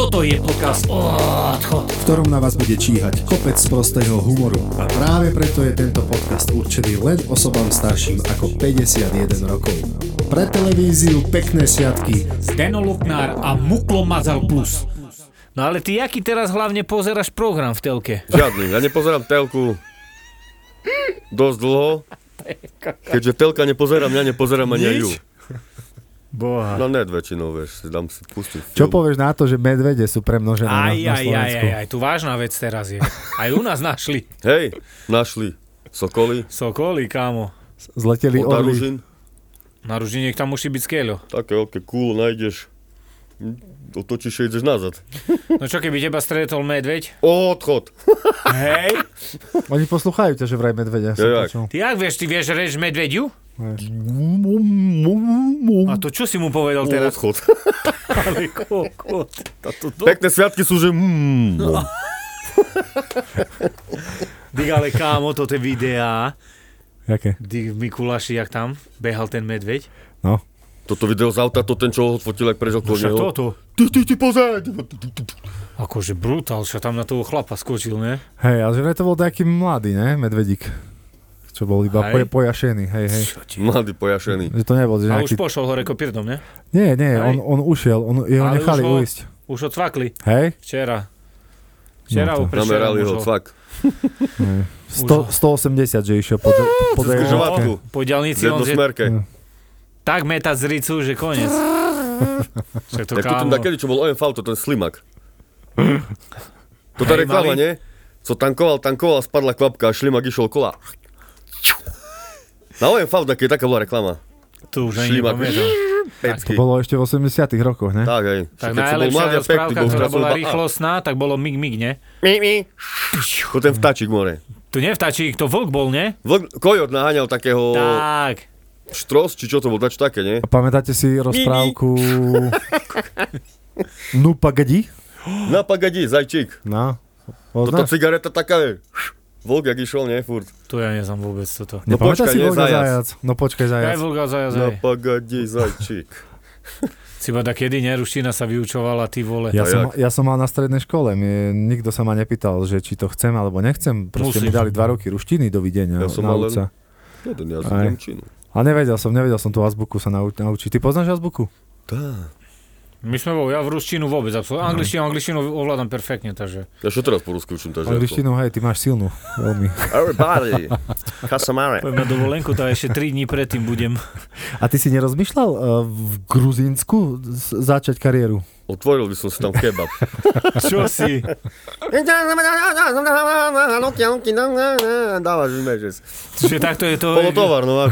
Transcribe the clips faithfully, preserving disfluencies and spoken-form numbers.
Toto je podcast Odchod, v ktorom na vás bude číhať kopec prostého humoru. A práve preto je tento podcast určený len osobám starším ako päťdesiatjeden rokov. Pre televíziu pekné sviatky Zdeno Luknár a Muklo Mazal Plus. No ale ty jaký teraz hlavne pozeráš program v telke? Žiadny, ja nepozerám telku dosť dlho. Keďže telka nepozerám, ja nepozerám ani aj ju. Boha. No net väčšinou, vieš, si dám si pustiť film. Čo povieš na to, že medvede sú premnožené Aj, na, na aj, aj, Slovensku? aj, aj, tu vážna vec teraz je. Aj u nás našli. Hej, našli sokoly, Sokoly, kámo. Zleteli od orly. Ružin. Na Ružiniek tam musí byť skeľo. Také oké kúlo nájdeš, otočíš a ideš nazad. No čo keby teba stretol medveď? Odchod. Hej. Oni posluchajú ťa, že vraj medvedia. Ja, som počul. Ty jak vieš, ty vieš reč medveďu? A to čo si mu povedal teraz? Odchod. Ale kokot. Pekné sviatky sú, že mm. Dík, ale kámo, toto je videá. Jaké? Dík v Mikuláši, jak tam behal ten medveď. No. Toto video z auta, to ten, čo ho odfotil, ak prežil No však koneho. toto. Ty, ty, ty, pozrieť. Akože brutál, čo tam na toho chlapa skočil, ne? Hej, ale že vraj to bol taký mladý, ne? Medvedík. Čo bol iba Hej. po, pojašený, hej, hej. Čo ti? Mladý pojašený. Že to nebol, že A nejaký... už pošol hore kopyrdom, ne? Nie, nie, Hej. on, on ušiel, on, jeho Ale nechali už ho- uísť. Už ho cvakli. Hej? Včera. Včera No to- ho prešerom Namerali ho, už cvak. Hej. Sto, stoosemdesiat, že išiel po, po Cez dé er ká. križovatku. Po diaľnici V on že jednosmerke. tak meta z ricu, že koniec. Však to Tak to ten kámo. takedy, čo bol ó em vé, to ten slimak. To tá Hej, reklama, mali- nie? Co tankoval, tankoval, spadla kvapka a šlimak išiel kola. Na ó em vé také, taká bola reklama. Tu už ani Šlimak. nepamätám. To Pecky. bolo ešte v osemdesiatych rokoch, ne? Tak, hej. Tak Keď som bol mladý najlepšia a pekný, rozprávka, bol ktorá zrazu bola iba- rýchlostná, tak bolo mig mig, ne? Mi, mi. To ten vtáčik more. Tu nevtačík, to vlk bol, ne? Vlk, kojot naháňal takého Tak. štros, či čo to bol, dač také, nie? A pamätáte si rozprávku No pagadi? Na pagadi, zajčík. No. Toto Poznáš? cigareta taká je. Vlk, jak išiel, nie, furt. Tu ja neznám vôbec toto. No Nepamätáš počkaj, si nie, Volga zajac. zajac? No počkaj, Aj zajac. vlk a zajac, Na aj. pagadi, zajčík. Si bada, kedy ne, ruština sa vyučovala, ty vole. Ja A som, jak? ja som mal na strednej škole, mi, nikto sa ma nepýtal, že či to chcem alebo nechcem. Proste Musíš. mi dali dva roky ruštiny, dovidenia, Ja som mal nauč len- sa. Jeden jazyk Aj. nemčinu. A nevedel som, nevedel som tú azbuku sa nau, naučiť. Ty poznáš azbuku? Tá. My sme bol, ja v ruštinu vôbec, absolútne. Angličtinu, angličtinu ovládam perfektne, takže. Ja čo teraz po rusky učím, takže... Angličtinu, hej, ty máš silnú, veľmi. Everybody, kasamare. Poďme na dovolenku, to ešte tri dní predtým budem. A ty si nerozmýšľal uh, v Gruzínsku z- začať kariéru? Otvoril by som si tam kebab. Čo si? Dávaš, vymežeš. Čiže takto je to... Polotovar, no.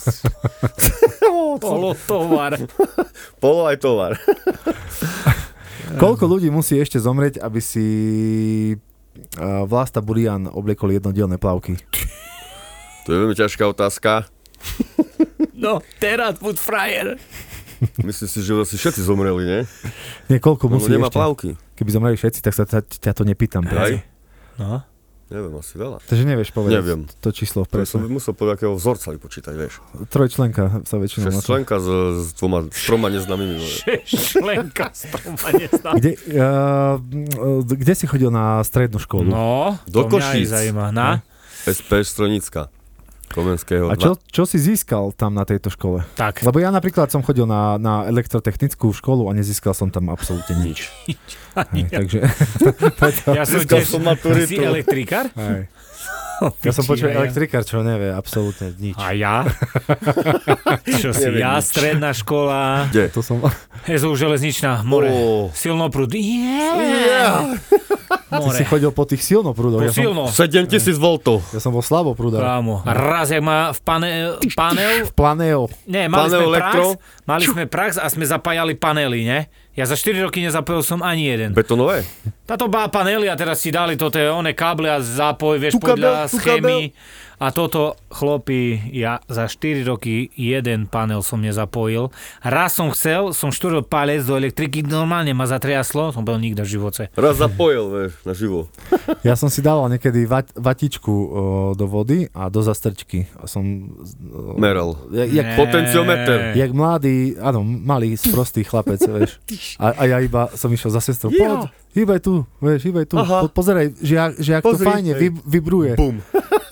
Polotovar. Polo aj tovar. Koľko ľudí musí ešte zomrieť, aby si uh, Vlasta Burian obliekol jednodielne plavky? To je veľmi ťažká otázka. No, teraz buď frajer. Myslím si, že asi všetci zomreli, nie? Nie, koľko Lebo musí nemá ešte? plavky. Keby zomreli všetci, tak sa ťa, ťa to nepýtam. Hej. Práve. No. Neviem, asi veľa. Takže nevieš povedať Neviem. to číslo To som presne. musel podľa akého vzorca vypočítať, vieš. Trojčlenka sa väčšinou na to. Šesťčlenka s, s dvoma, s troma neznámymi. Šlenka s troma neznám. Kde, uh, kde si chodil na strednú školu? No, Do to mňa aj Košíc. zaujíma. Na? es pé Stronická. Komenského A čo, čo si získal tam na tejto škole? Tak. Lebo ja napríklad som chodil na, na elektrotechnickú školu a nezískal som tam absolútne nič. Ani Hej, takže... Ja som Získal tiež... som maturitu. Si elektrikár? Hej. Ja som počul ja. elektrikár, čo nevie absolútne nič. A ja? Čo si Neviem ja? nič. Stredná škola. Kde? To som... Hezu železničná, more. Ó. Silnoprúd. Yeah. Ty More. si chodil po tých silnoprúdoch. Po Ja som, silno. sedemtisíc voltov. ja som bol slaboprúdar. Kámo. Raz, jak má v pane, panel... V Planeo. Nie, mali Panel sme prax, elektro. mali sme prax a sme zapájali panely, ne? Ja za štyri roky nezapojil som ani jeden. Betonové? Táto bá panely a teraz si dali toto one káble a zápoj, vieš, Tu kabel, podľa tu schémy. A toto, chlopi, ja za štyri roky jeden panel som nezapojil. Raz som chcel, som štvoril palec do elektriky, normálne ma zatriaslo, som bol nikdy v živote. Raz zapojil, vieš, na živo. Ja som si dával niekedy vat, vatičku o, do vody a do zastrčky. A som... O, Meral. Jak, jak, Potenciometer. jak mladý, áno, malý, sprostý chlapec, vieš. A, a ja iba som išiel za sestrou. Ja. Poď, hýbaj tu, vieš, hýbaj tu. Aha. Po, pozeraj, že, jak- že jak to Pozri, fajne hej. vib, vibruje. Bum.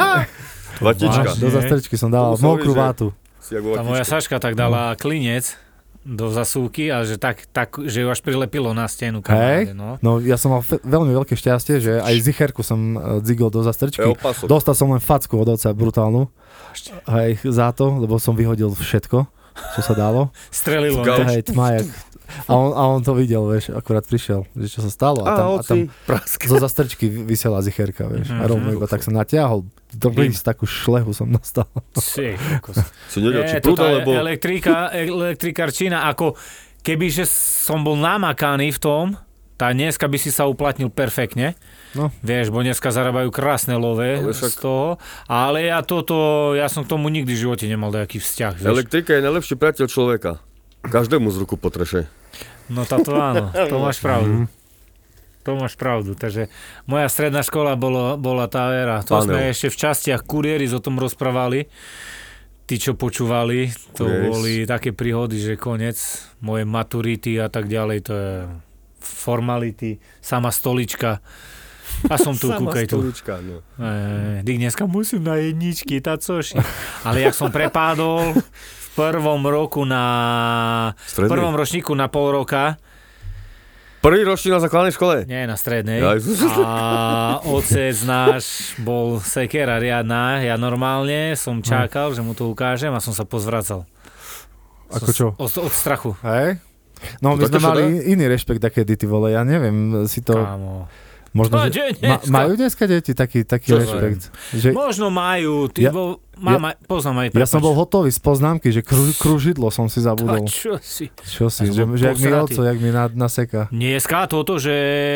Vatička. Vážne? Do zastrčky som dával No, sorry, mokrú že- vátu. Si jak vo Tá moja vatičke. Saška tak dala klinec do zasúky a že, tak, tak, že ju až prilepilo na stenu kamaráde, Hej, no. no ja som mal fe- veľmi veľké šťastie, že aj zicherku som uh, dzigol do zastrčky. Je opasok. Dostal som len facku od otca brutálnu. Hej, za to, lebo som vyhodil všetko, čo sa dalo. Strelilo. Gauč. ne? Hej, tmajak. A on, a on to videl, vieš, akurát prišiel, že čo sa stalo. A A tam, a tam oci, prask. zo zastrčky vysela zicherka, vieš. A Mhm. rovno iba tak sa natiahol. Do blíz takú šlehu som dostal. Ty, kokos. Si nedel, či Nie, prúd, toto je alebo... elektrika, elektrikarčina, ako kebyže som bol namakaný v tom, tá dneska by si sa uplatnil perfektne. No. Vieš, bo dneska zarábajú krásne love Ale však- z toho. Ale ja toto, ja som k tomu nikdy v živote nemal nejaký vzťah, vieš. Elektrika je najlepší priateľ človeka. Každému z ruku potreše. No táto áno, to máš pravdu. Mhm. To máš pravdu, takže moja stredná škola bolo, bola tá éra. To Panel. sme ešte v častiach Kurieris o tom rozprávali. Tí, čo počúvali, to Kurieris. boli také príhody, že konec moje maturity a tak ďalej, to je formality, sama stolička. A som tu, Sama kúkaj tu. stolička, no. E, Dík, dneska musím na jedničky, tá což. Ale jak som prepádol v prvom roku na... V Stredný? prvom ročníku na pol roka, Prvý ročník na základnej škole? nie na strednej. Ja, A otec náš bol sekera riadna. Ja normálne som čakal, že mu to ukážem a som sa pozvracal. Ako čo? Od, od strachu. Hej? No my To sme také sa mali iný rešpekt takedy, ty vole, ja neviem, si to... Kámo. Možno, No, že, že ma, dneska. majú dneska deti taký, taký Čo rešpekt? Že, Možno majú, ty Ja- bol, mama, poznám aj, ja som bol hotový z poznámky, že kru, kružidlo som si A zabudol. čo si? Čo si, Ja som že, bol že jak mi posratý. oco, jak mi na, naseka. Dneska toto, že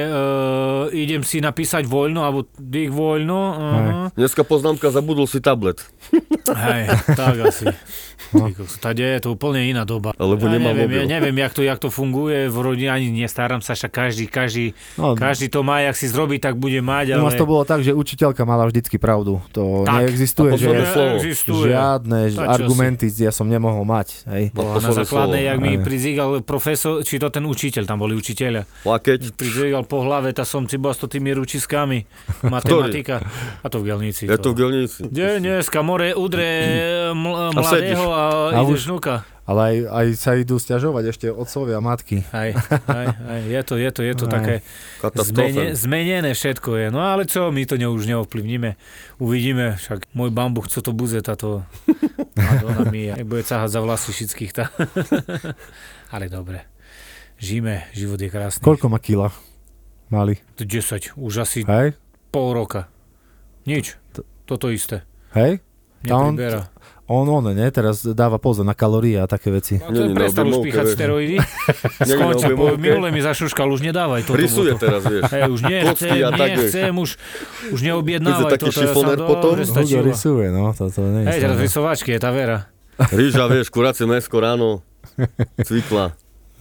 uh, idem si napísať voľno, alebo dých voľno. Uh-huh. Dneska poznámka, zabudol si tablet. Hej, tak asi. No. Tade je to úplne iná doba. Alebo ja nemá neviem, mobil. ja neviem, jak to, jak to funguje v rodine, ani nestarám sa, však každý, každý, No, každý to má, jak si zrobí, tak bude mať, u ale... nás to bolo tak, že učiteľka mala vždycky pravdu. To Tak. neexistuje, A že posledné slovo. Existuje. žiadne To čo argumenty ja som nemohol mať. Hej. Bola na Posledné základnej, slovo. jak mi Hej. prizígal profesor, či to ten učiteľ, tam boli učiteľia. Lakeť. Prizígal po hlave, tá som cibal s to tými ručiskami. Matematika. A to v Gelnici. Je to v Gelnici. Kde dneska more udre ml- A sedíš. mladého a, A ideš už- vnúka. Ale aj, aj sa idú sťažovať ešte otcovia a matky. Hej, hej, hej, je to, je to, je to Hej. také Katastrofa. zmene, zmenené všetko je. No ale čo, my to ne, už neovplyvníme. Uvidíme, však môj bambuch, co to bude, táto Madonna mia. Bude cáhať za vlasy všetkých. Tá. Ale dobre. Žijeme, život je krásny. Koľko má kila mali? desať, už asi Hej? pol roka. Nič, toto isté. Hej? A on- Nepriberá. On, on, ne? Teraz dáva pozor na kalórie a také veci. No, to Nie, nie, prestal na už objemovke, píchať vieš. steroidy. Nie, nie, Skončil, na po, objemovke. minule mi zašuškal, už nedávaj toto. Rysuje toto. teraz, vieš. Hej, už nechcem, Kocky a tak, vieš. nechcem, už, už Keď neobjednávaj je taký toto. Ja som šifonér potom, dobre Hugo stačilo. rysuje, no, to, to nie je Hej, teraz stále. rysovačky je tá vera. Rýža, vieš, kuracie mäsko ráno. Cvikla.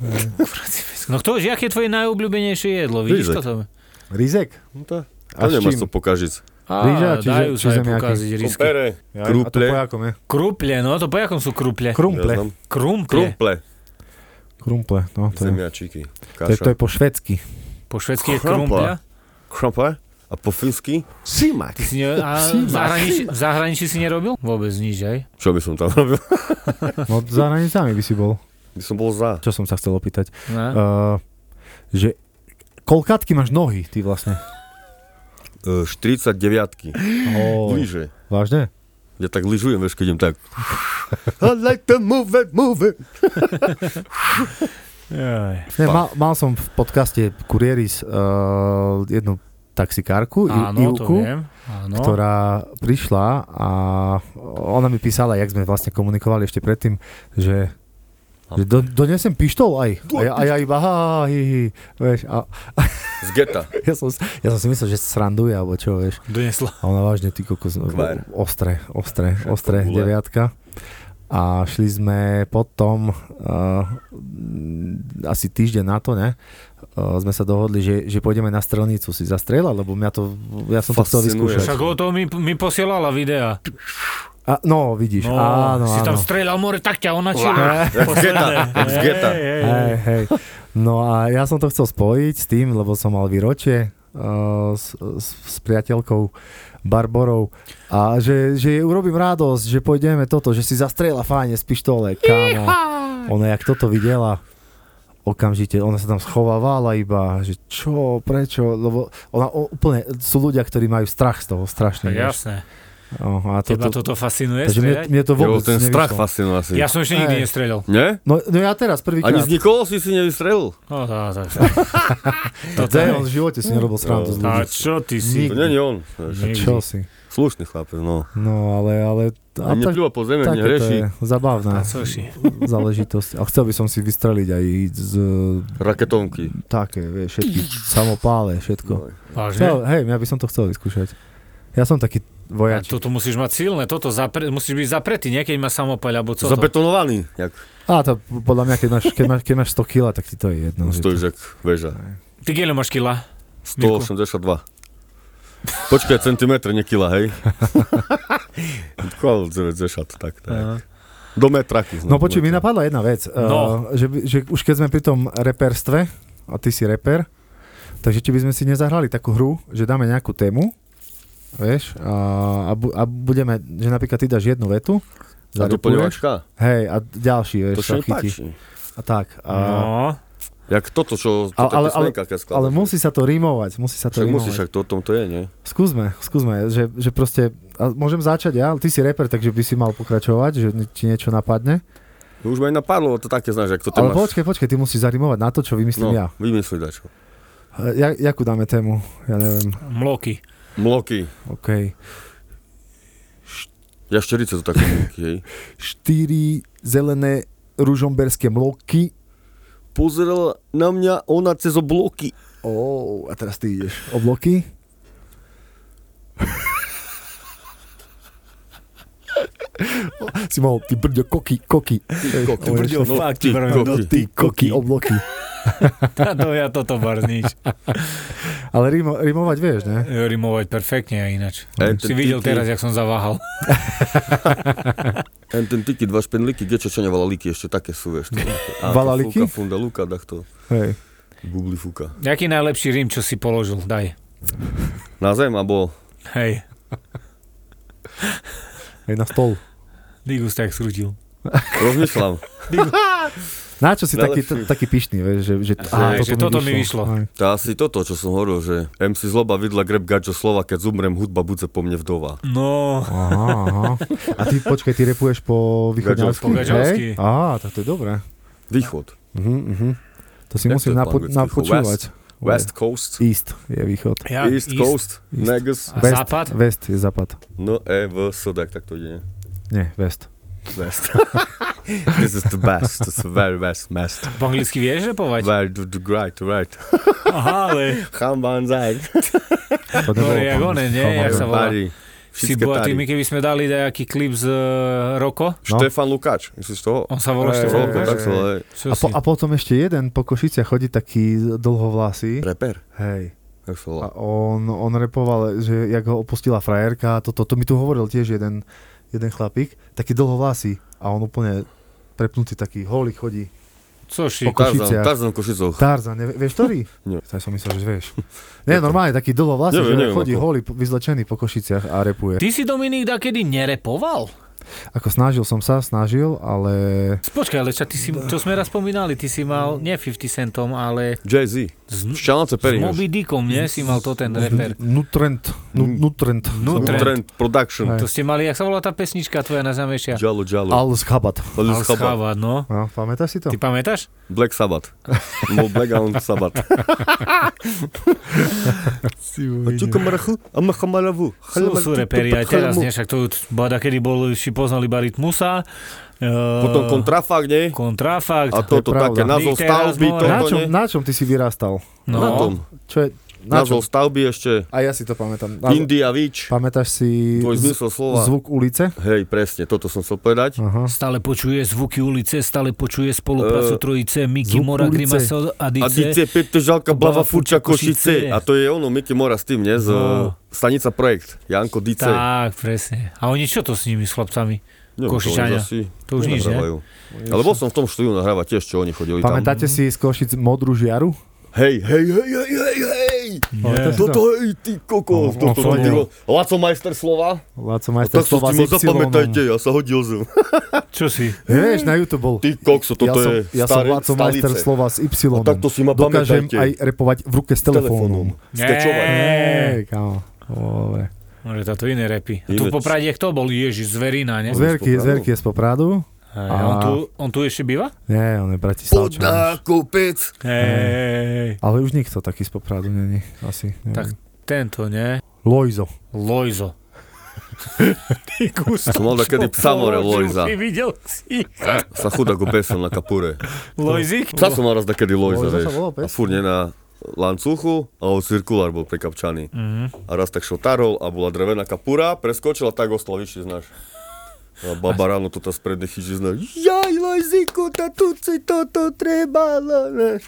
No kto, aké je tvoje najobľúbenejšie jedlo? Vidíš Rizek. toto? Rizek? No to, A to s nemáš čím? co pokažiť. Á, Rýža, čiže- dajú či sa aj zemiaky? pokaziť rysky. Kompere, Ja, Kruple. A to po jakom je? Kruple, no to po jakom sú kruple? Krumple. Neznám. Krumple. Krumple. Krumple, no to je, Zemiačiky. to je, to je Kaša. po švedsky. Po švedsky je Krumple. krumpля. Krumple. A po fínsky? Simak. Ty si ne, a v, zahraničí, v zahraničí si nerobil? Vôbec nič, aj? Čo by som tam robil? No za hranicami by si bol. By som bol za. Čo som sa chcel opýtať? No. Uh, že koľkátky máš nohy, ty vlastne? Uh, štyridsaťdeviatky. Oh, Lyže. vážne? Ja tak lyžujem, vieš, keď idem tak. I like to move it, move it. Jaj. Ne, mal, mal som v podcaste Kurieris uh, jednu taxikárku, I- Áno, to Ivku, viem. Áno. ktorá prišla a ona mi písala, jak sme vlastne komunikovali ešte predtým, že, že do, donesem pištol aj. A ja, a ja iba, ha, hi, hi, vieš, a, Z geta. Ja som, ja som si myslel, že sranduje, alebo čo, vieš. Donesla. A ona vážne, ty kokos, Kvar. ostré, ostré, ostré, bule. deviatka. A šli sme potom, uh, asi týždeň na to, ne? Uh, sme sa dohodli, že, že pôjdeme na strelnicu si zastrieľať, lebo mňa to, ja som to chcel Fascinuje. vyskúšať. Však o to mi, mi posielala videa. A, no, vidíš, No, áno, si tam áno. strieľal more, tak ťa ona čila. Jak z geta, jak z geta. Hej, hej. No a ja som to chcel spojiť s tým, lebo som mal výročie uh, s, s, s priateľkou Barborou a že, že jej urobím radosť, že pôjdeme toto, že si zastrieľa fajne z pištole, kámo. Ona jak toto videla, okamžite, ona sa tam schovávala iba, že čo, prečo, lebo ona o, úplne, sú ľudia, ktorí majú strach z toho strašne. Tak vieš. jasné. Oh, a to, Teba to, toto fascinuje takže mne, strieľať? mne to Jo, vôbec ten strach nevyšlo. fascinuje asi. Ja som ešte nikdy Hej. nestrieľal. Nie? No, no ja teraz prvýkrát. Ani z nikoho si si nevystrelil? No, tá, tak. To je, on v živote si nerobil srandu z A ľudí. čo ty si? To nie je on. Nikdy. Čo si? Slušný chlapec, no. No, ale, ale a A tak, nepľúva po zemi, také to nereší. je zabavná A čo si? záležitosť. A chcel by som si vystreliť aj z Raketovky. také, vieš, všetky samopále, všetko. No. Vážne? Chcel, hej, ja by som to chcel vyskúšať. Ja som taký A vojačik. toto musíš mať silné, toto zapre, musíš byť zapretý, nie keď má samopaľ, alebo co to? Zabetonovaný. Jak A to podľa mňa, keď máš, keď máš, keď máš sto kila, tak ti to je jedno. že to- stojíš jak väža. Ty keľo máš kila? stoosemdesiatdva. Počkaj, centimetr, nie kila, hej? Koľko deväťdesiat, tak, tak. Do metra. No počuj, mi napadla jedna vec, No. uh, že, by- že už keď sme pri tom reperstve, a ty si reper, takže či by sme si nezahrali takú hru, že dáme nejakú tému, vieš, a, a, bu, a budeme, že napríklad ty dáš jednu vetu, A zarepuješ, doplňovačka? hej, a ďalší, vieš, To sa sa mi chytí. páči. A tak. A, No, Jak toto, čo... Ale- Toto ale- písmenka, keď skladaš. ale musí sa to rímovať, musí sa to Však rímovať. musíš, však to o tom to je, nie? Skúsme, skúsme, že, že proste, a môžem začať ja, ty si reper, takže by si mal pokračovať, že ti niečo napadne. No už ma aj napadlo, to také znáš, jak to Ale máš... počkaj, počkaj, ty musíš zarimovať na to, čo vymyslím No, ja. vymysli dačo. ja. Jakú dáme tému? Ja neviem, mloky. Mloky. okej. Jašterice to také mloky, hej. Štyri zelené ružomberské mloky. Pozerala na mňa ona cez obloky. Ó, a teraz ty ideš. Obloky? Si mohol, ty brďo, koky, koky. Koky. Ty brďo, No, fakt, ty ti vravím, koky. no, Ty koky, obloky. Táto ja toto barznič. Ale rimo, rimovať vieš, ne? Rimovať perfektne a ináč. Ej, Si ten videl tyky- teraz, jak som zaváhal. Len ten tyky, dva špendlíky, kde čo čo nevala líky, ešte také sú, vieš. to. A Vala to líky? Fúka, funda, lúka, tak to Hej. bubli fúka. Jaký najlepší rím, čo si položil? Daj. Na zem, abo... Hej. Hej, na stôl. Digus tak skrútil. Rozmýšľam. Na čo si taký, Najlepší. t- taký pyšný, vieš, že, že, Hej, že toto mi vyšlo. Hej. To je asi toto, čo som hovoril, že em cé Zloba vidla greb gačo slova, keď zumrem, hudba bude po mne vdova. No, Aha, aha. A ty, počkaj, ty repuješ po východňarsky? Po gačovsky. Hej? Á, tak to je dobré. Východ. Uh-huh, uh-huh. To si Jak musím to je po napo- anglicky? napočúvať. West Coast. East je východ. ja, East Coast. East. Negus. A West, západ? West je západ. No, E, V, S, tak, tak to ide, nie? Nie, West. West. This is the best. It's the very best, best. Po anglicky vieš repovať? Very the, the great, right. Aha, ale... Chambanzaj. To No, jak one, nie? Jak sa volá? Bari. Si Všetké bohatý, tari. my keby sme dali nejaký klip z uh, Roko, No. Štefan Lukáč, myslíš toho? on sa volá Hej, Štefan hej, Roko, Lukáč. tak sa volá. Čo A, po, si? a potom ešte jeden po Košiciach chodí taký dlhovlasý. Reper. Hej. Tak sa volá. A on, on repoval, že jak ho opustila frajerka, toto, to mi tu hovoril tiež jeden, jeden chlapík, taký dlhovlasý. A on úplne prepnutý taký holý chodí. Co si? Po Košiciach. Tarzan, Tarzan Košicoch. Tarzan, ne, vieš ktorý? Nie. Tak som myslel, že vieš. Nie, normálne, taký dlhovlasý, Neviem, že neviem, chodí ako. holý, po- vyzlečený po Košiciach a repuje. Ty si, Dominik, dakedy nerepoval? Ako snažil som sa, snažil, ale... Počkaj, ale čo, ty si, to sme raz spomínali, ty si mal nie päťdesiat centom, ale Jay-Z. s, Šťalnace s pery. Moby Dickom, nie? Si mal to ten reper. Nutrent, nu, Nutrent. Nutrent. Trend Production. To ste mali, jak sa volá tá pesnička tvoja najznámejšia? Jalo, Jalo. Al Schabat. Al Schabat, no. No, pamätáš si to? Ty pamätáš? Black Sabbath. Bol Black a on Sabbath. A tu kamarachu, a machamaravu. Sú, sú reperi, aj teraz, nie? Však to bada, kedy bol, si poznal iba Rytmusa. Uh, Potom kontrafakt, nie? Kontrafakt. A toto také názov stavby, Teraz toto, Na čom, nie? na čom ty si vyrastal? No, Na tom. Čo je? Na čom? Názov stavby ešte. A ja si to pamätám. Názov- India Beach. Pamätáš si Tvoj z- zmysel slova. zvuk ulice? Hej, presne, toto som chcel povedať. Aha. Stále počuje zvuky ulice, stále počuje spoluprácu Eh, trojice, Miky zvuk Mora, ulice. Grimaso a A Dice. Dice, Petržalka, Blava, Furča, Košice. Košice. A to je ono, Miky Mora s tým, nie? Z No. Stanica Projekt. Janko Dice. Tak, presne. A oni čo to s nimi, s chlapcami? Neviem, Košičania. To, oni zasi To už nič, ne? nenahrávajú. Ale bol som v tom štúdiu nahrávať tiež, čo oni chodili tam. Pamätáte si z Košic Modrú žiaru? Hej, hej, hej, hej, hej, hej! Nie. to si Toto, hej, ty kokos. On- on Toto som chodil. hodil. Laco majster slova. Laco A majster tak sa slova si s ma Y. zapamätajte, ja sa hodil som. Čo si? Vieš, na YouTube bol. Ty kokso, toto ja som, je ja som staré Laco majster stalice. slova s Y. A takto si ma Dokážem pamätajte. aj repovať v ruke s telefónom. Skečovať. Hej, kámo. Dobre. Môže táto iné repy. A tu Iveč. v Popradie kto bol? Ježiš, Zverina, ne? Zverky, Popradu. zverky je z Popradu. Hej, A- on, tu, on tu ešte býva? Nie, on je Poď Bratislavčan. na kopec. Hej. Ale už nikto taký z Popradu není. Asi. neviem. Tak tento, ne? Lojzo. Lojzo. Som mal takedy psa more Lojza. Ty videl si. Sa chudako pesel na kapure. Lojzik? Psa som mal raz takedy Lojza, Lojza vieš. sa volal pes? A furt nie na lancuchu, ale cirkulár bol prekapčaný. Mhm. A raz tak šel tarol a bola drevená kapura, preskočila tak ostal vyšší znáš. A baba ráno to tá spredne chyží znáš. Jaj, Lojziku, tá tu si toto trebalo, ne?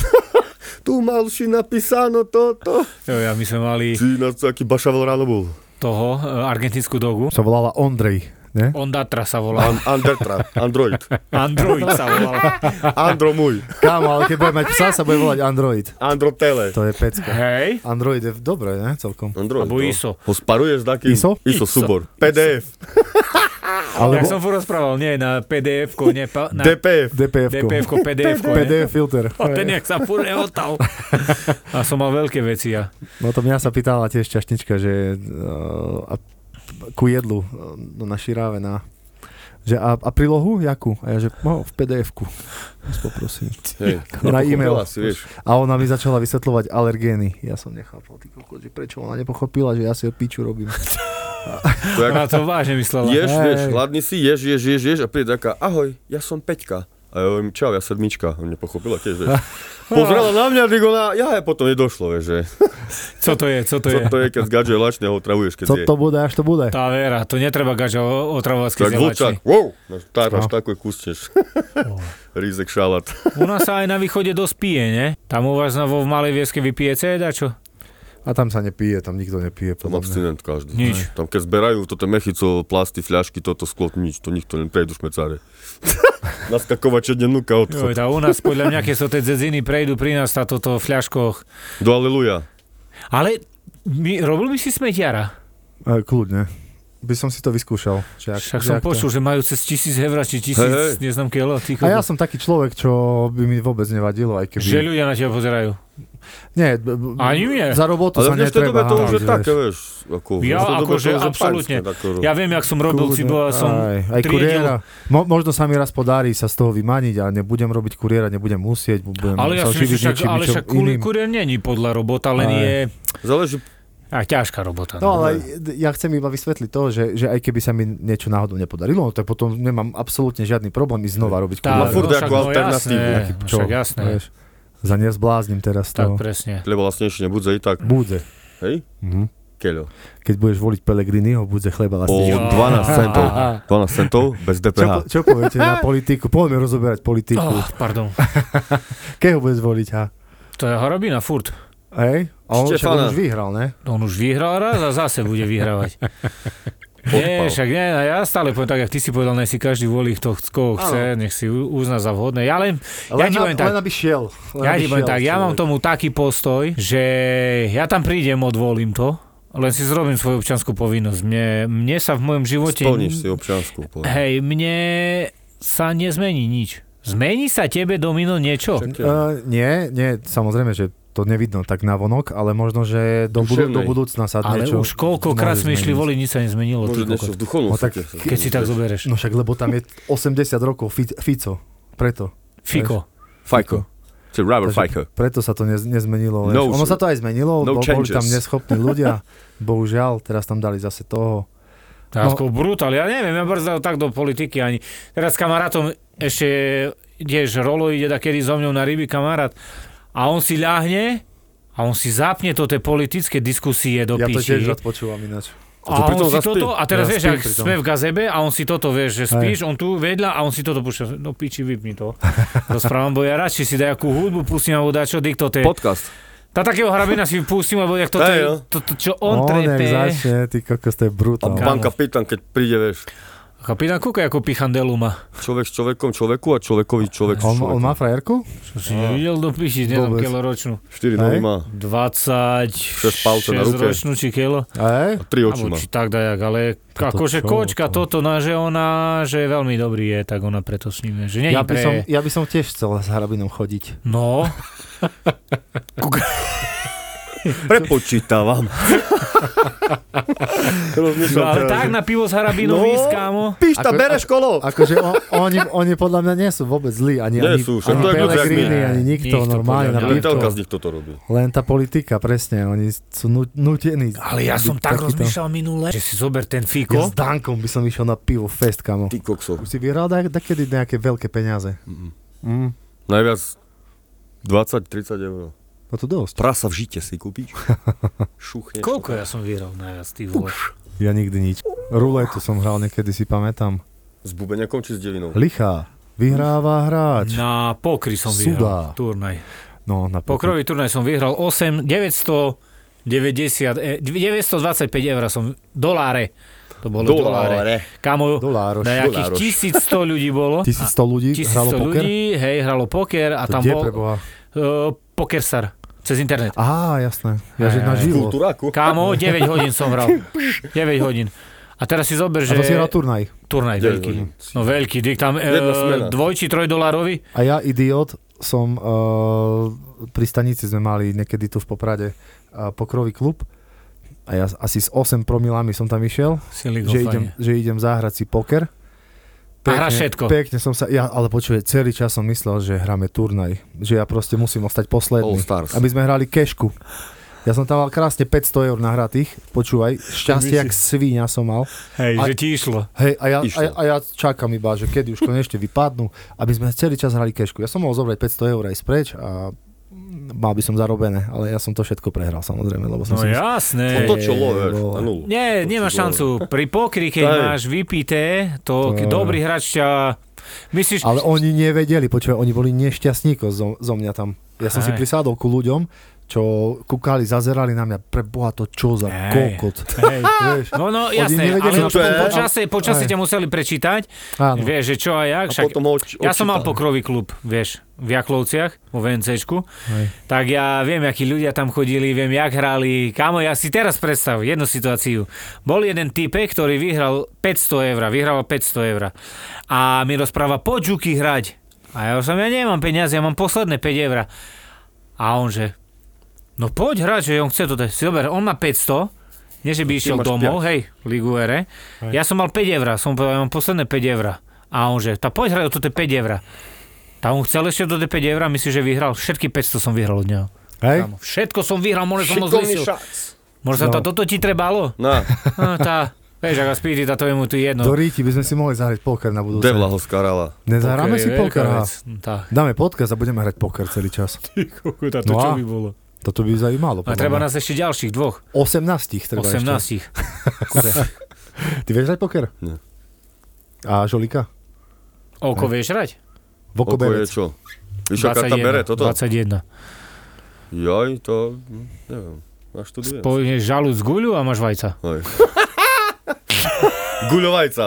Tu mal si napísano toto. Jo, ja my sme mali Ty na taký bašavel ráno bol. toho, e, argentínsku dogu. Sa volala Ondrej. Ne? Ondatra sa volá. An- Andertra, Android. Android sa volal. Andro môj. Kámo, ale keď bude mať psa, sa bude volať Android. Andro Tele. To je pecka. Hej. Android je dobre, ne? Celkom. Android, Alebo no. ISO. Ho sparuješ takým? ISO? ISO, súbor. pé dé ef. Ale... Ja Alebo som furt rozprával, nie na pé dé efko, nie pa, na dé pé ef. dé pé efko. dé pé efko, pé dé efko. pé dé ef filter. A ten jak sa furt neotal. A som mal veľké veci ja. No to mňa sa pýtala tiež čašnička, že uh, a, ku jedlu uh, no na Širáve na že a, a prílohu jakú? A ja že no, v pé dé efku. Vás poprosím. Hej, Na e-mail. nepochopila si, vieš. A ona mi začala vysvetľovať alergény. Ja som nechápal, ty kokos, že prečo ona nepochopila, že ja si piču robím. To jak Ona to vážne myslela. ješ, Hej. vieš, hladný si, ješ, ješ, ješ, ješ a príde taká, ahoj, ja som Peťka. A ja hovorím, čau, ja sedmička. On nepochopila tiež, vieš. Pozrela na mňa, tak ona, ja aj potom nedošlo, vieš, že. Co to je, co to Co je? to je, keď z gadže lačne ho otravuješ, keď Co je. to bude, až to bude. Tá vera, to netreba gaža o- otravovať Tak keď je vlčak, lačný. wow, táraš No. takú kústneš. Rízek šalát. U nás sa aj na východe dosť pije, ne? Tam u vás na, vo v Malej Vieske vypijete, dačo? A tam sa nepije, tam nikto nepije. Tam podľa mňa. abstinent každý. Nič. Tam keď zberajú toto mechico, plasty, fľašky, toto sklo, nič, to nikto neprejdu šmecáre. Naskakovať dennúka Jo, odchod. tá u nás podľa mňa, keď sú tie dzedziny prejdú pri nás na toto v fľaškoch. Do aleluja. Ale my, robil by si smetiara? E, kľudne. By som si to vyskúšal. Že ak, Však že som ak to- počul, že majú cez tisíc hevra, či tisíc, Hej, hej. neznám kilo. Ty, A ja som taký človek, čo by mi vôbec nevadilo, aj keby... Že ľudia na teba pozerajú. Nie, b- b- Ani nie. za robotu Ale sa v dnešnej dobe netreba. to už je hábiť, také, vieš. vieš. Ako, v Ja dnešnej dobe akože to už je absolútne. fajnské, tako- Ja viem, jak som robil, Kľudne, cibo, som aj, aj triedil. kuriéra. Mo, možno sa mi raz podarí sa z toho vymaniť a nebudem robiť kuriéra, nebudem musieť, budem Ale ja sa si myslím, živiť však, niečím, ale niečom však kuri, iným. kuriér není podľa robota, len Aj. je Záleží, a ťažká robota. No ale ja chcem iba vysvetliť to, že, že aj keby sa mi niečo náhodou nepodarilo, tak potom nemám absolútne žiadny problém ísť znova robiť Tá, Ma kuriéra. furt no, ako však, no, alternatívu. jasné, Taký no, čo, však jasné. Vieš, za nezblázním teraz Tak to. presne. lebo vlastnejšie nebude i tak. Budze. Hej? Mhm. Keľo. Keď budeš voliť Pellegriniho, budze chleba O vlastne. dvanásť centov. dvanásť centov bez dé pé Čo, há. po- čo poviete na politiku? Poďme rozoberať politiku. Oh, pardon. Keho budeš voliť, ha? To je Harabina furt. Hej? A on však Štefana. on už vyhral, ne? On už vyhral raz a zase bude vyhrávať. Nie, však nie, a ja stále poviem tak, jak ty si povedal, nech si každý volí, kto ch- koho chce, nech si u- uzná za vhodné. Ja len, ja Len, ti na, poviem tak, len aby šiel. Len ja aby ti poviem šiel tak, ja mám človek. tomu taký postoj, že ja tam prídem, odvolím to, len si zrobím svoju občiansku povinnosť. Mne, mne sa v mojom živote... Splníš si občiansku. povedz. Hej, mne sa nezmení nič. Zmení sa tebe, Domino, niečo? Čak- Uh, nie, nie, samozrejme, že to nevidno tak navonok, ale možno, že do, budu, Duševnej. do budúcna sa Ale niečo už koľkokrát môže sme išli zmeniť. voliť, nič sa nezmenilo. Môže ty niečo kokot. v duchovnom No tak svete sa Keď si tak zmeniť. zoberieš. No však, lebo tam je osemdesiat rokov Fi- Fico. Preto. Fiko. Fajko. Čiže Robert Takže Fajko. Preto sa to nez, nezmenilo. No, No, ono sa to aj zmenilo, no bo, boli changes. tam neschopní ľudia. Bohužiaľ, teraz tam dali zase toho. Ja no. brutál, ja neviem, ja brzdal tak do politiky ani. Teraz s kamarátom ešte tiež Rolo ide da kedy so mňou na ryby kamarát a on si ľahne a on si zapne to tie politické diskusie do Ja to píši. tiež rád počúvam ináč. A, on si toto, a teraz Ja vieš, spím ak pri tom. sme v gazebe a on si toto, vieš, že spíš, on tu vedľa a on si toto púšťa. No piči, vypni to. Rozprávam, bo ja radšej si dajakú hudbu, pustím alebo dačo, dikto te. Podcast. Tá takého hrabina si pustím, lebo jak to, Hej, je, no. to, to, čo on, On trepe. jak začne, ty kokos, to je A brutálne. pán kapitán, keď príde, vieš, Kapitán kúka, ako pichandelu má. človek s človekom človeku a človekovi človek s On, človekom. on má frajerku? Čo si nevidel do piči, neviem, Vôbec. kilo ročnú. štyri nohy Hej. má. dvadsaťšesť palcov na ruke. ročnú či kilo. Hej? A tri oči Alebo má. či tak dajak, ale Toto akože čo, kočka to? toto, na, že ona, že veľmi dobrý je, tak ona preto s ním je. Že nie Ja je by, pre... som, ja by som tiež chcel s hrabinom chodiť. No. Prepočítavam. No, ale tak na pivo s harabinou No. ísť, kámo. Píšta, Ako- bereš kolo. Akože on, oni, oni podľa mňa nie sú vôbec zlí. Ani, Nie ani, sú, však ani to je ľudia, Pellegrini, jak my. ani nikto, Nikto, normálne podľa na mňa. Len pivko. telka z nich toto robí. Len tá politika, presne. Oni sú nu- nútení. Ale ja byť som tak takýto. rozmýšľal minule, že si zober ten Ja fíko. s Dankom by som išiel na pivo fest, kamo. Ty kokso. Už si vyhral da- dakedy nejaké veľké peniaze. Mm. Najviac dvadsať tridsať eur. No to dosť. Prasa v žite si kúpiš. Šuchneš. Koľko ja som vyhral najviac, ty vole? Ja nikdy nič. Ruletu som hral niekedy, si pamätám. S bubeňakom či s devinou? Lichá. Vyhráva hráč. Na pokry som Sudá. vyhral turnaj. No, na pokoj. Pokrový turnaj som vyhral osem deväťstodeväťdesiat, e, deväťstodvadsaťpäť eur som, doláre. To bolo doláre. Doláre. Kamo, Dolároš. na jakých Dolároš. tisícsto ľudí bolo. tisícsto ľudí hralo tisícsto poker? ľudí, hej, hralo poker a To tam kde bol preboha? uh, Pokerstar cez internet. Á, jasné. Ja, že Aj, na aj. živo. Kultúraku. Kámo, deväť hodín som hral. deväť hodín. A teraz si zober, A že... to si hral turnaj. Turnaj deväť veľký. hodín. No veľký, dik tam Jedna smena. e, dvoj či troj dolárový. A ja, idiot, som uh, pri stanici sme mali niekedy tu v Poprade uh, pokrový klub. A ja asi s osem promilami som tam išiel, Si že idem, že idem zahrať si poker. A hráš všetko. Pekne som sa, ja, ale počuj, celý čas som myslel, že hráme turnaj. Že ja proste musím ostať posledný. All Stars. Aby sme hrali kešku. Ja som tam mal krásne päťsto eur nahratých. Počúvaj, šťastie jak svíňa som mal. Hej, A- že ti išlo. Hej, a ja, a, Išlo. ja, a ja čakám iba, že kedy už konečne vypadnú, aby sme celý čas hrali kešku. Ja som mohol zobrať päťsto eur aj spreč a mal by som zarobené, ale ja som to všetko prehral samozrejme, lebo som No si... jasné. Otočilo, vieš, vole. na nulu. Nie, nemáš Otočilo. šancu. Pri pokri, keď Hej. máš vypité, to To- dobrý hráč ťa... Myslíš... Ale oni nevedeli, počúvaj, oni boli nešťastníko zo, zo mňa tam. Ja som si Hej. prisádol ku ľuďom, čo kúkali, zazerali na mňa, pre Boha to čo za Hej. kokot. Hej. Vieš? No, no, Oni jasné, nevedeli, ale čo je. počasie, počasie Hej. ťa museli prečítať, Áno. vieš, že čo a jak. A Však potom ho oč- ja som mal odčítali. pokrový klub, vieš, v Jaklovciach, vo VNCčku, Hej. tak ja viem, akí ľudia tam chodili, viem, jak hrali. Kámo, ja si teraz predstav jednu situáciu. Bol jeden typek, ktorý vyhral päťsto eur, vyhral päťsto eur a mi rozpráva, poď Žuky hrať. A ja som, ja nemám peniaze, ja mám posledné päť eur. A on že, no poď hrať, že on chce to dať. Si dober, on má päťsto, nie že by Ty išiel máš domov, piať. hej, Ligu ere. Ja som mal päť eur, som povedal, ja mám posledné päť eur. A on že, tá poď hrať o toto päť eur. Tá on chcel ešte do päť eur, myslíš, že vyhral? Všetky päťsto som vyhral od neho. Hej? Kámo, všetko som vyhral, možno som ho Šikovný zlisil. šac. Možno No. to, toto ti trebalo? Na, No, tá, vieš, ak vás pýti, tá to je mu tu jedno. Do Ríti by sme si mohli zahrať poker na budúce. devla ho skarala. Nezahráme si je veľká poker, aha. vec. No, tá. Dáme podcast a budeme hrať poker celý čas. Tá, to čo by bolo? Toto by zaujímalo. A treba nás ešte ďalších dvoch. osemnásť treba ešte. osemnásť. Ty vieš hrať poker? Nie. A Žolika? Oko vieš hrať? Oko je Vokoberec. čo? Víš, aká karta bere toto? dvadsaťjeden. Joj, to... hm, neviem. Naštudujem. Spojneš žalúd z guľu a máš vajca. Hej. Guľovajca.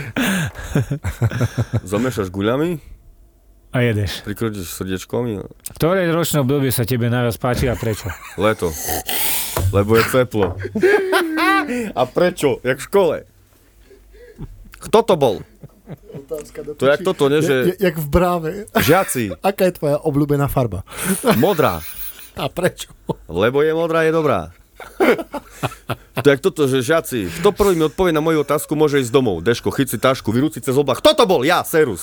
Zamiešaš guľami, A jedeš. prikročíš srdiečkom, V ktorej ročnej obdobie sa tebe najviac páči a prečo? leto. Lebo je teplo. A prečo? Jak v škole. Kto to bol? To je jak toto, nie, že Jak v bráve. žiaci, Aká je tvoja obľúbená farba? modrá. A prečo? Lebo je modrá, je dobrá. To je jak toto, že žiaci, kto prvý mi odpovie na moju otázku, môže ísť domov. Deško, chyť si tašku, vyrúci cez oblak. Kto to bol? Ja, Serus.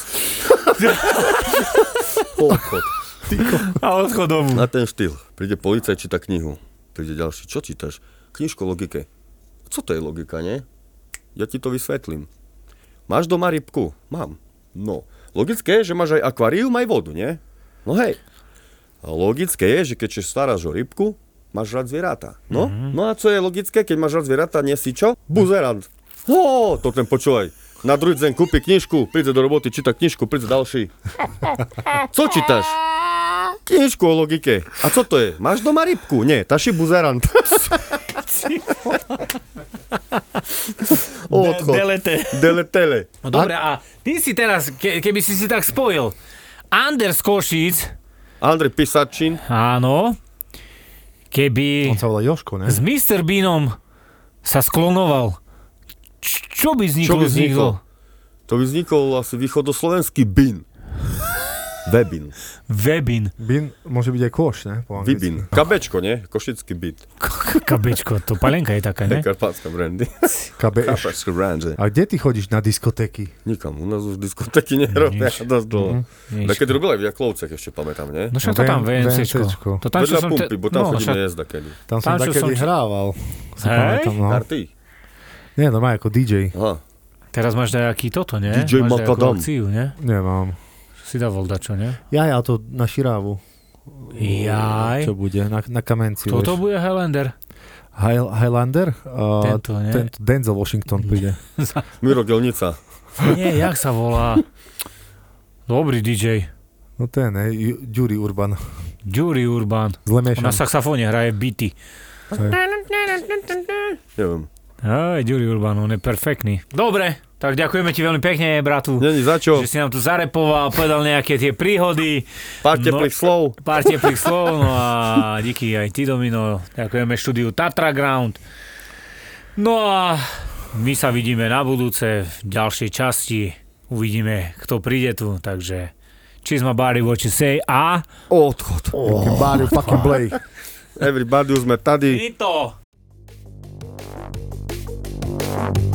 Odchod. A odchod domov. Na ten štýl. Príde policajt, číta knihu. Príde ďalší. Čo čítaš? Knižku o logike. Co to je logika, nie? ja ti to vysvetlím. Máš doma rybku? Mám. No, logické je, že máš aj akvárium, aj vodu, nie? No hej. A logické je, že keď sa staráš o rybku, máš rád zvieratá. No, mm-hmm. no a co je logické, keď máš rád zvieratá, nie si čo? Buzerant. Ho, to ten počúvaj. Na druhý deň kúpi knižku, príde do roboty, číta knižku, príde ďalší. Co čítaš? Knižku o logike. A co to je? Máš doma rybku? Nie, taši buzerant. Odchod. Delete. Deletele. No dobre, a ty si teraz, ke, keby si si tak spojil Anders Košíc, Andrej Pisačín. áno, keby On sa volá Joško, ne? s mister Beanom sa sklonoval, č- čo by vzniklo? Čo by z nich? vzniklo? To by vznikol asi východoslovenský bin. Webin. Webin. Bin môže byť aj koš, ne? Po anglicky. Vybin. Kabečko, nie? Košický byt. Kabečko, to palenka je taká, ne? Karpátska brandy. Kabe- Karpátska brandy. A kde ty chodíš na diskotéky? Nikam, u nás už diskotéky nerobia. Nič. Dosť dlho. Nič. Tak keď robil aj v Jaklovcech, ešte pamätám, nie? No však to tam VNCčko. VNCčko. To tam, čo Vedľa som... pumpy, bo tam no, chodíme však- jezda kedy. Tam som Tam, čo takedy som- hrával. Si Hej? pamätám, no. Karty. Nie, normálne ako dý džej. Aha. Teraz máš dajaký toto, nie? dý džej Máš dajakú Makadam. akciu, nie? Nemám. Si dával dačo, nie? Ja, ja to na Širávu. Jaj. Čo bude? Na, na Kamenci, Toto vieš. bude Highlander. High, Highlander? Uh, Tento, nie? Tento Denzel Washington príde. Miro Gelnica. Nie, jak sa volá? Dobrý dý džej. No ten, ne? Ju- Ďuri Urban. Jury Urban. Zle Na miešam. saxofóne hraje beaty. Neviem. Aj, Jury Urban, on je perfektný. Dobre, tak ďakujeme ti veľmi pekne, bratu. Není za čo. Že si nám tu zarepoval, povedal nejaké tie príhody. Pár No. teplých slov. Pár teplých slov, no a díky aj ty, Domino. Ďakujeme štúdiu Tatra Ground. No a my sa vidíme na budúce v ďalšej časti. Uvidíme, kto príde tu, takže cheers my body, what you say a... Odchod. Fucking Barry, fucking Blake. Everybody, už sme tady. Finito!